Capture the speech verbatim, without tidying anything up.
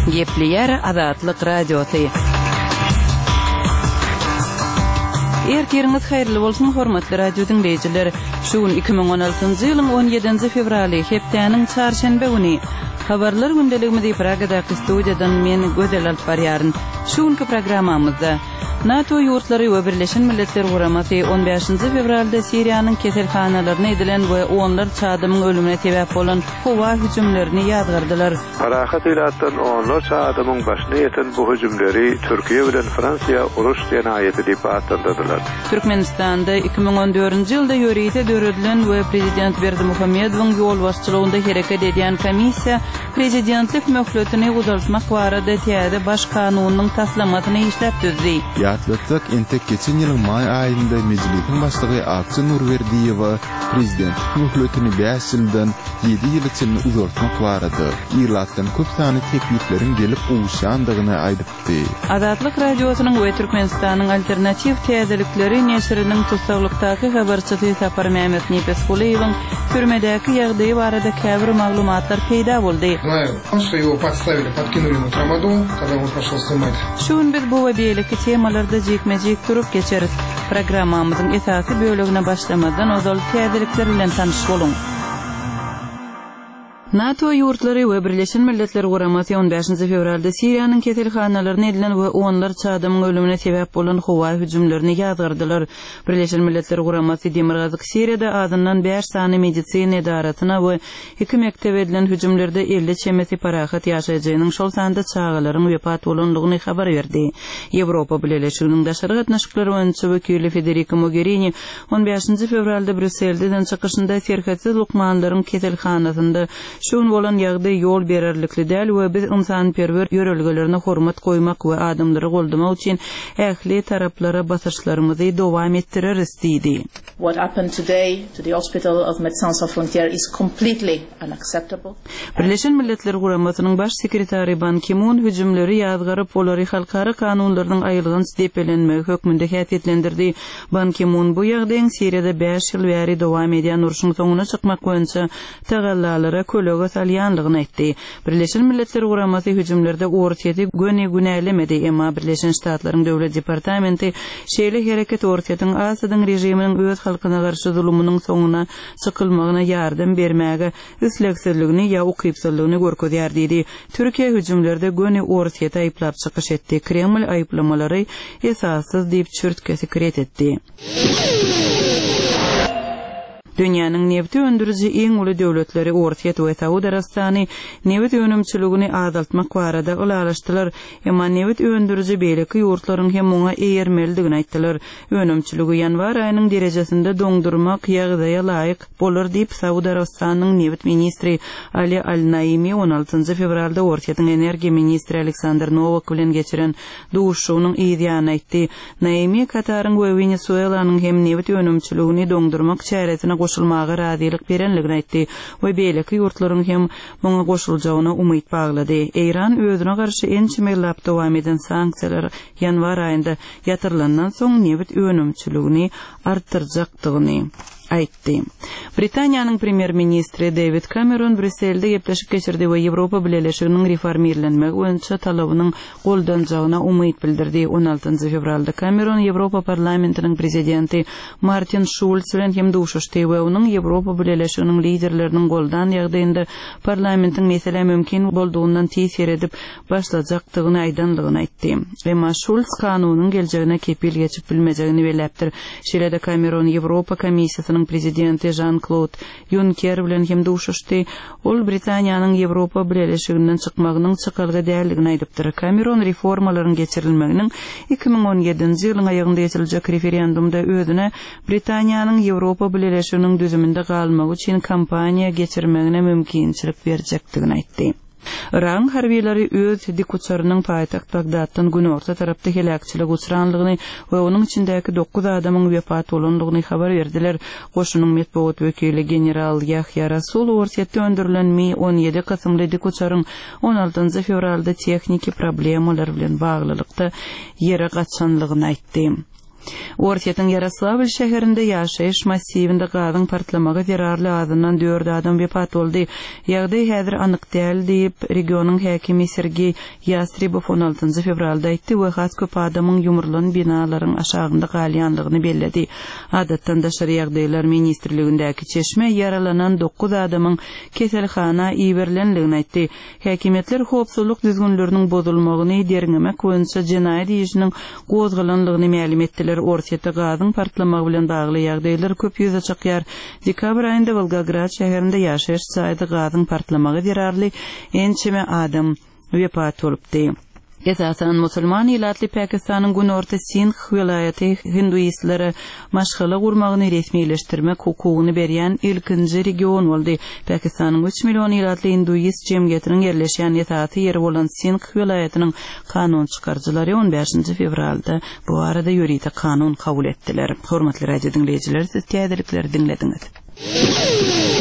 Gepleyer Azatlyk Radiosu. Erkeriniz hayırlı bolsun hormatly radio dinleyijiler. Şuun iki ming on altyncı ýylyň on ýedinji fevraly hepdeniň çarşembe güni habarlar gündeligimizi Pragadaky studiýadan men Gözel alyp barýaryn. Şuunky programmamyzda NATO ýurtlary we Birleşen Milletler Guramasy on beşinji fevralda Siriýanyň keselhanalaryna edilen we onlar çadymyň ölümine sebäp bolan howa hüjümlerini ýadgyrdylar. Parahat ilatdan onlar çadymyň başyna ýeten bu hüjümleri Türkiýe bilen Fransiýa uruş ýenaýety diýip atlandylar. Türkmenistanda iki ming on dördünji ýylda ýöreýte döredilen we prezident Berdimuhammedowyň ýol başçylygynda hereket edýän komissiýa prezidentlik möhletini uzatmak barada täze baş kanunynyň taslamatyny işläp düzdi. Ýatlyk entek geçen ýylyň may aýynda mejlisiň başlygy Akçy Nurberdiýewa prezidentlik möhletini beş ýyldan ýedi ýyl üçin uzatmak barada Irlatdan köp sany teklifleriň gelip ugşandygyny aýdypdy. Azatlyk radiosynyň we Türkmenistanyň alternativ täzelikleri nesriniň tutsaglykdaky habarçysy Sapar Mehmet Nepeskuleýewiň türmedäki ýagdaýy barada käbir maglumatlar peýda boldy. Что его подставили, подкинули ему трамадол, когда он пошел снимать. Şuun biz bu we beýleki temalarda jekmejek turup geçeriz. Programmamyzyň esasy bölügine başlamadan ozal täzelikler bilen tanyş bolun. NATO ýurtlary we Birleşen Milletler Guramasy on beşinji fevralda Siriýanyň keselhanalaryna edilen we onlar çadymyň ölümine sebäp bolan howa hüjümlerini ýadgyrdylar. Birleşen Milletler Guramasy demirgazyk Siriýada azyndan beş sany medisina edaratyna we iki mektebe edilen hüjümlerde elli çemesi parahat ýaşajagynyň şol sanda çağalaryň wepat bolanlygyny habar berdi. Ýewropa Birleşiginiň daşary gatnaşyklary öňçü wekili Federica Mogherini on beşinji fevralda Brüsselden çykyşynda serhatsiz lukmanlaryň keselhanasynda şuun bolan ýagdaý ýol bererlikli däl we biz insanperwer ýörelgelerine hormat goýmak we adamlary goldamak üçin ähli taraplara basyşlarymyzy dowam etdireriz diýdi. What happened today to the Hospital of Médecins Sans Frontières is completely unacceptable. Birleşen Milletler Guramasynyň baş sekretary Ban Ki-moon hüjümleri ýadgyryp olary halkara kanunlarynyň aýylygyny stepelenmegi hökmünde häsiýetlendirdi. Ban Ki-moon bu ýagdaýyň Siriýada beş ýyl bäri dowam edýän uruşyň soňuna çykmak boýunça tagallalara kölega salýanlygyny aýtdy. Birleşen Milletler Guramasy hüjümlerde ortaýety göni günelemedi, emma Birleşen Ştatlaryň döwlet departamenti şeýle hereket ortaýatyň Asadyň rejiminiň öz halkyna garşy zulumynyň soňuna çykylmagyna ýardam bermäge üsleksizligini ýa ukypsızlygyny görkezýär diýdi. Türkiýe hüjümlerde göni ortaýaty aýplap çykyş etdi. Kreml aýplamalary esassız diýip çürtkesi kiret etdi. Dünýäniň nefti öndürüji iň uly döwletleri ortaýat we Saudi Arabistany neft önümçiligini azaltmak barada ulalaşdylar. Emma neft öndürüji beýleki ýurtlaryň hem muňa eýermelidigini aýtdylar. Önümçiligi ýanwar aýynyň derejesinde doňdurmak ýagdaýa laýyk bolar diýip Saudi Arabistanyň neft ministri Ali Al-Naimi on altynjy fevralda ortaýatyň energiýa ministri Aleksandr Novak bilen geçiren duşunyň ýa-da aýtdy. Naimi Kataryň we Venezuelanyň hem neft önümçiligini doňdurmak çäresine goşulmagy radylyk berenligini aýtdy we beýleki ýurtlaryň hem muňa goşuljagyna umyt baglady. Eýran özüne garşy en çymyrlap dowam eden sanksiýalar ýanwar aýynda ýatyrylandan soň neft önümçiligini artdyrjakdygyny aýtdy. Britaniýanyň premier ministri David Cameron Brüsselde gepleşip geçirdi we Ýewropa Birleşiginiň reformlenmegi boýunça talabynyň goldanjagyna umyt bildirdi. on altynjy fevralda Cameron Ýewropa parlamentiniň prezidenti Martin Schulz bilen hem duşuşdy we onuň Ýewropa Birleşiginiň liderleriniň goldan ýagdaýynda parlamentiň mesele mümkin bolduğundan tesir edip başlajakdygyny aýdanlygyny aýtdy. Emma Schulz kanunyň geljegine kepil geçip bilmejegini beläpdir. Şeýle-de Cameron Ýewropa Komissiýasynyň prezidenti Jean-Claude Juncker bilen hem duşuşdy. Ol Britaniýanyň Ýewropa Birleşigininden çykmagynyň çykalga däldigini aýdypdyr. Cameron reformalaryň geçirilmeginiň iki ming on ýedinji ýylyň aýagynda ýetiljek referendumda özüne Britaniýanyň Ýewropa Birleşiginiň düzüminde galmagy üçin kampaniýa geçirmegine mümkinçilik berjekdigini aýtdy. Iran harbiýleri öz dikuçarynyň paýtaxt Bagdatdan günorta tarapda helakçylyk uçranlygyny we onuň içindäki dokuz adamyň wepat bolanlygyny habar berdiler. Goşunyň medeniýet wekili general Yahya Rasul ortaýatda öndürilen Mi on ýedi kysymly dikuçaryň on altynjy fevralda tekniki problemalar bilen baglylykda ýere gaçanlygyny aýtdy. Ortiýetin Yaroslavl şäherinde ýaşaýyş massivinde gazyň partlamagy zerarly azynyň dört adam wepat boldy. Ýagdaý häzir anyk däl diýip regionyň häkimi Sergey Yastribov on altynjy fevralda aýtdy we has köp adamyň ýumurlan binalaryň aşagynda galýanlygyny belledi. Adatdan daşary ýagdaýlar ministrligindäki çeşme yaralanan dokuz adamyň keselhana iýberlenligini aýtdy. Häkimetler howpsuzlyk düzgünleriniň bozulmagyny derňemek boýunça jenaýat işiniň gozgalanlygyny ma'lum etdiler. Ortiýetde gazyň partlamagy bilen bagly ýagdaýlar köp ýüze çykýar. Dekabr aýynda Volgograd şäherinde ýaşaýyş çaýda gazyň partlamagy zerarly ençeme adam wepat bolupdy. Esasen musulman ilatly Pakistanyň günorta Sindh welaýaty hinduistlere maşgala gurmagyny resmileşdirmek hukugyny berýän ilkinji region boldy. Pakistanyň üç million ilatly hinduist jemgyýetiniň yerleşýän ýetaty ýeri bolan Sindh welaýatynyň kanun çykarjylary on beşinji fevralda bu arada ýürüýte kanun kabul etdiler. Hormatly radio dinleýijiler, siz täzelikleri dinlediňiz.